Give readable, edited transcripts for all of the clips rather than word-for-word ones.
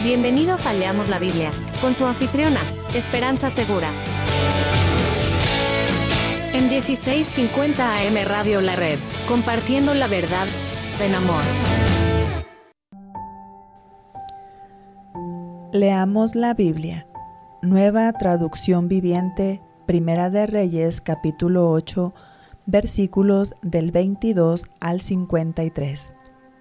Bienvenidos a Leamos la Biblia, con su anfitriona, Esperanza Segura. En 1650 AM Radio La Red, compartiendo la verdad en amor. Leamos la Biblia. Nueva traducción viviente, Primera de Reyes, capítulo 8, versículos del 22 al 53.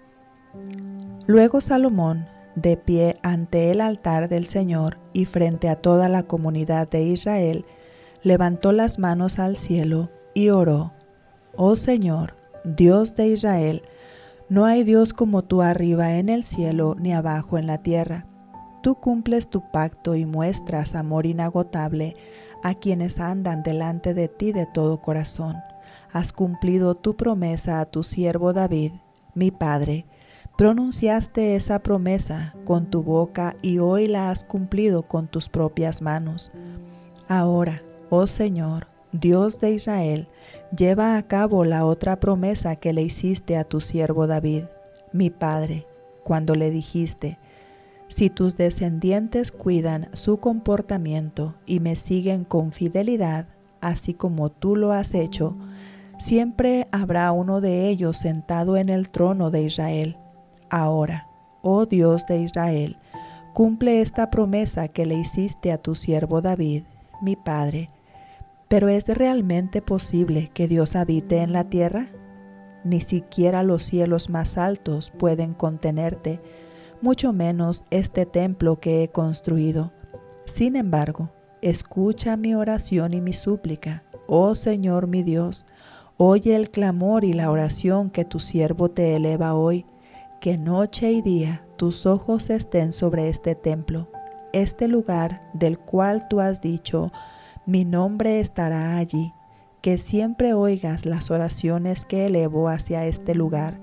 Luego Salomón, de pie ante el altar del Señor y frente a toda la comunidad de Israel, levantó las manos al cielo y oró: Oh Señor, Dios de Israel, no hay Dios como tú arriba en el cielo ni abajo en la tierra. Tú cumples tu pacto y muestras amor inagotable a quienes andan delante de ti de todo corazón. Has cumplido tu promesa a tu siervo David, mi padre. Pronunciaste esa promesa con tu boca y hoy la has cumplido con tus propias manos. Ahora, oh Señor, Dios de Israel, lleva a cabo la otra promesa que le hiciste a tu siervo David, mi padre, cuando le dijiste: si tus descendientes cuidan su comportamiento y me siguen con fidelidad, así como tú lo has hecho, siempre habrá uno de ellos sentado en el trono de Israel. Ahora, oh Dios de Israel, cumple esta promesa que le hiciste a tu siervo David, mi padre. ¿Pero es realmente posible que Dios habite en la tierra? Ni siquiera los cielos más altos pueden contenerte, mucho menos este templo que he construido. Sin embargo, escucha mi oración y mi súplica, oh Señor mi Dios. Oye el clamor y la oración que tu siervo te eleva hoy. Que noche y día tus ojos estén sobre este templo, este lugar del cual tú has dicho: mi nombre estará allí. Que siempre oigas las oraciones que elevo hacia este lugar.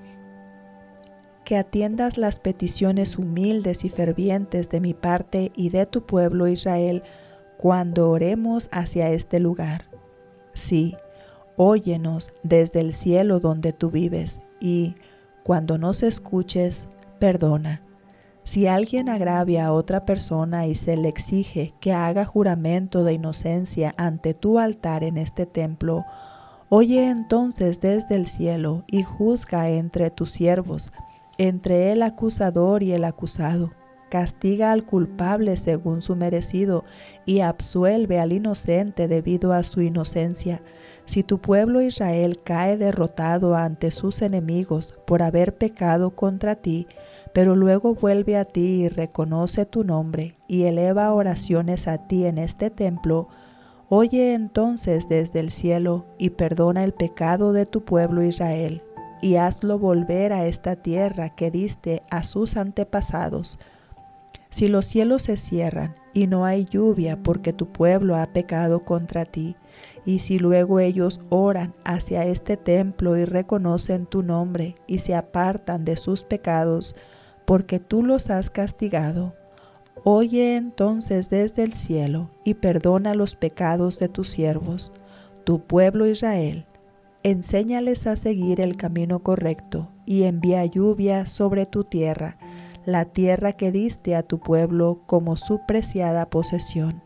Que atiendas las peticiones humildes y fervientes de mi parte y de tu pueblo Israel cuando oremos hacia este lugar. Sí, óyenos desde el cielo donde tú vives y, cuando nos escuches, perdona. Si alguien agravia a otra persona y se le exige que haga juramento de inocencia ante tu altar en este templo, oye entonces desde el cielo y juzga entre tus siervos, entre el acusador y el acusado. Castiga al culpable según su merecido y absuelve al inocente debido a su inocencia. Si tu pueblo Israel cae derrotado ante sus enemigos por haber pecado contra ti, pero luego vuelve a ti y reconoce tu nombre y eleva oraciones a ti en este templo, oye entonces desde el cielo y perdona el pecado de tu pueblo Israel, y hazlo volver a esta tierra que diste a sus antepasados. Si los cielos se cierran y no hay lluvia porque tu pueblo ha pecado contra ti, y si luego ellos oran hacia este templo y reconocen tu nombre y se apartan de sus pecados porque tú los has castigado, oye entonces desde el cielo y perdona los pecados de tus siervos, tu pueblo Israel. Enséñales a seguir el camino correcto y envía lluvia sobre tu tierra, la tierra que diste a tu pueblo como su preciada posesión.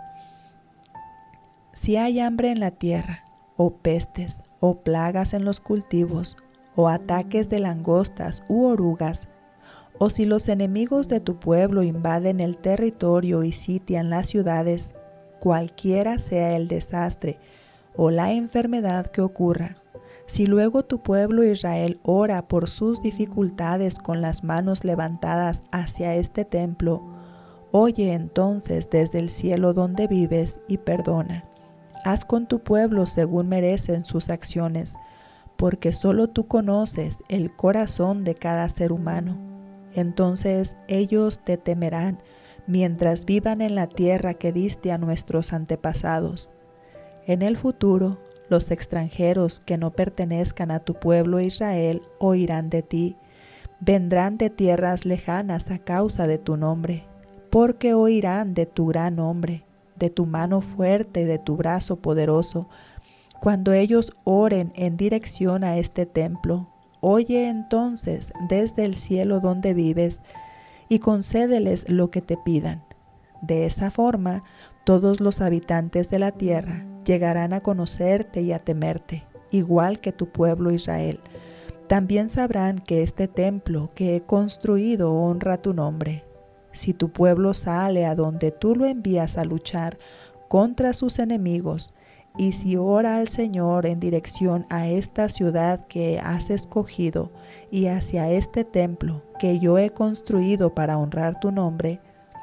Si hay hambre en la tierra, o pestes, o plagas en los cultivos, o ataques de langostas u orugas, o si los enemigos de tu pueblo invaden el territorio y sitian las ciudades, cualquiera sea el desastre o la enfermedad que ocurra, si luego tu pueblo Israel ora por sus dificultades con las manos levantadas hacia este templo, oye entonces desde el cielo donde vives y perdona. Haz con tu pueblo según merecen sus acciones, porque solo tú conoces el corazón de cada ser humano. Entonces ellos te temerán mientras vivan en la tierra que diste a nuestros antepasados. En el futuro, los extranjeros que no pertenezcan a tu pueblo Israel oirán de ti, vendrán de tierras lejanas a causa de tu nombre, porque oirán de tu gran nombre, de tu mano fuerte y de tu brazo poderoso. Cuando ellos oren en dirección a este templo, oye entonces desde el cielo donde vives y concédeles lo que te pidan. De esa forma, todos los habitantes de la tierra llegarán a conocerte y a temerte, igual que tu pueblo Israel. También sabrán que este templo que he construido honra tu nombre. Si tu pueblo sale a donde tú lo envías a luchar contra sus enemigos, y si ora al Señor en dirección a esta ciudad que has escogido y hacia este templo que yo he construido para honrar tu nombre,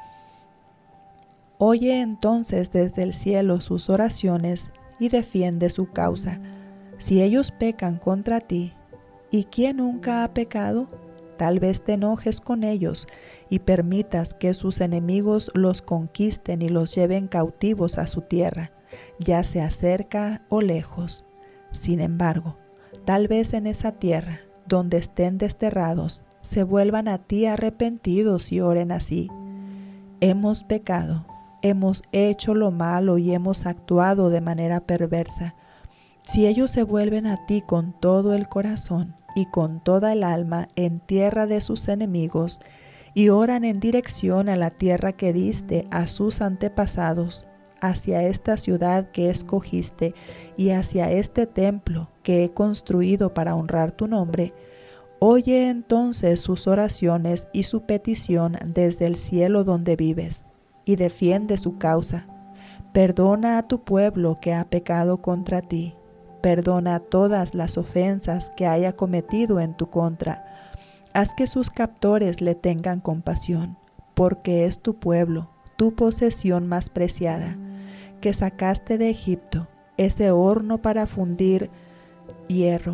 oye entonces desde el cielo sus oraciones y defiende su causa. Si ellos pecan contra ti, ¿y quién nunca ha pecado? Tal vez te enojes con ellos y permitas que sus enemigos los conquisten y los lleven cautivos a su tierra, ya sea cerca o lejos. Sin embargo, tal vez en esa tierra, donde estén desterrados, se vuelvan a ti arrepentidos y oren así: hemos pecado, hemos hecho lo malo y hemos actuado de manera perversa. Si ellos se vuelven a ti con todo el corazón y con toda el alma en tierra de sus enemigos, y oran en dirección a la tierra que diste a sus antepasados, hacia esta ciudad que escogiste y hacia este templo que he construido para honrar tu nombre, oye entonces sus oraciones y su petición desde el cielo donde vives, y defiende su causa. Perdona a tu pueblo que ha pecado contra ti. Perdona todas las ofensas que haya cometido en tu contra. Haz que sus captores le tengan compasión, porque es tu pueblo, tu posesión más preciada, que sacaste de Egipto, ese horno para fundir hierro.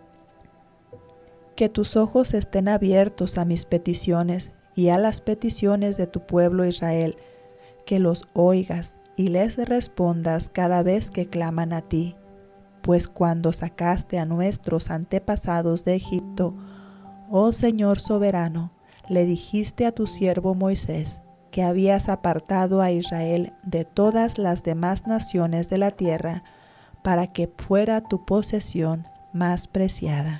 Que tus ojos estén abiertos a mis peticiones y a las peticiones de tu pueblo Israel, que los oigas y les respondas cada vez que claman a ti. Pues cuando sacaste a nuestros antepasados de Egipto, oh Señor soberano, le dijiste a tu siervo Moisés que habías apartado a Israel de todas las demás naciones de la tierra para que fuera tu posesión más preciada.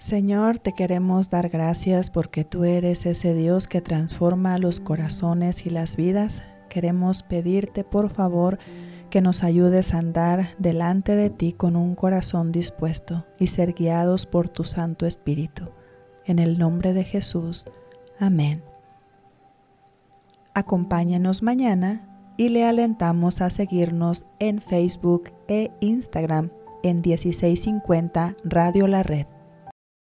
Señor, te queremos dar gracias porque tú eres ese Dios que transforma los corazones y las vidas. Queremos pedirte, por favor, que nos ayudes a andar delante de ti con un corazón dispuesto y ser guiados por tu Santo Espíritu. En el nombre de Jesús. Amén. Acompáñenos mañana y le alentamos a seguirnos en Facebook e Instagram en 1650 Radio La Red.